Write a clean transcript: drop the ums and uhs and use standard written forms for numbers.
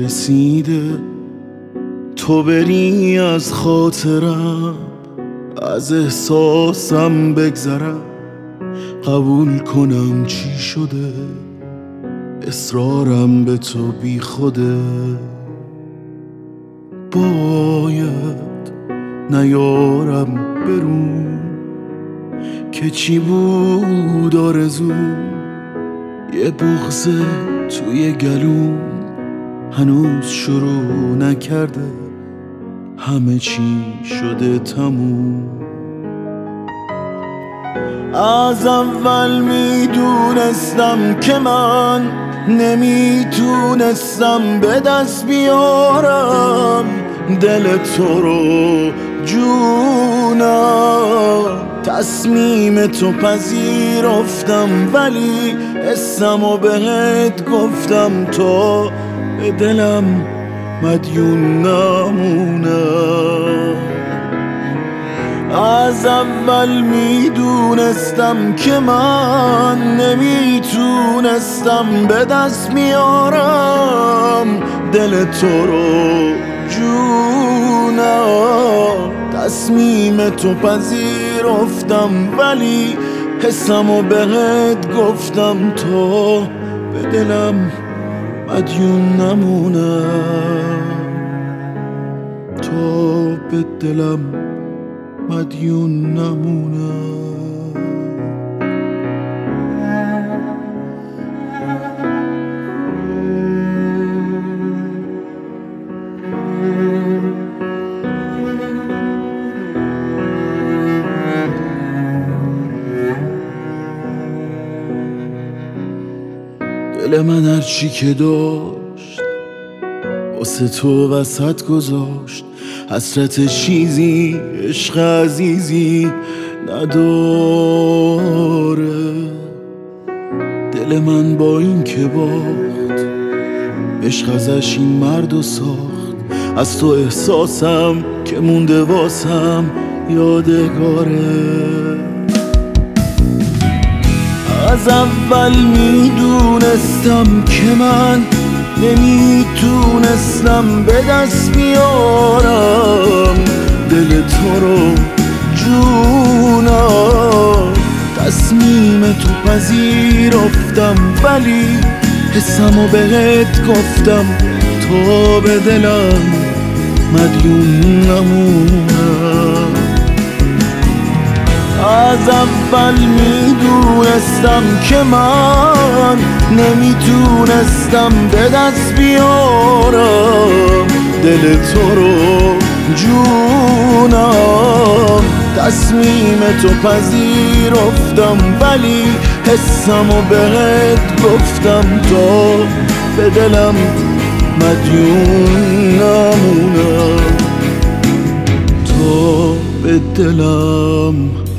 رسیده تو بری از خاطرم، از احساسم بگذرم، قبول کنم چی شده، اصرارم به تو بی خوده. باید نیارم برون که چی بود آرزوم، یه بغض توی گلوم هنوز شروع نکرده، همه چی شده تموم. از اول میدونستم که من نمیتونستم به دست بیارم دل تو رو جونم. تصمیم تو پذیرفتم ولی اسمو بهت گفتم تا به دلم مدیون نمونم. از اول میدونستم که من نمیتونستم به دست بیارم دل تو رو جونم. تصمیم تو پذیرفتم ولی حسمو بهت گفتم تا به دلم مدیون نمونم، تا به دلم مدیون نمونم. دل من هرچی که داشت واسه تو وسط گذاشت، حسرت چیزی عشق عزیزی نداره. دل من با این که باخت عشق ازش این مردو ساخت، از تو احساسم که مونده واسم یادگاره. از اول میدونستم که من نمیتونستم به دست بیارم دل تو رو جونم. تصمیم تو پذیرفتم ولی حسمو بهت گفتم تا به دلم مدیون نمونم. از اول میدونستم که من نمیتونستم به دست بیارم دل تو رو جونم. تصمیم تو پذیرفتم ولی حسمو بهت گفتم تا به دلم مدیون نمونم، تا به دلم